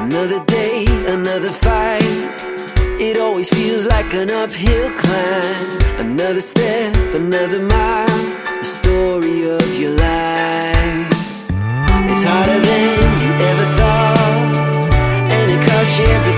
Another day, another fight. It always feels like an uphill climb. Another step, another mile, the story of your life. It's harder than you ever thought, and it costs you everything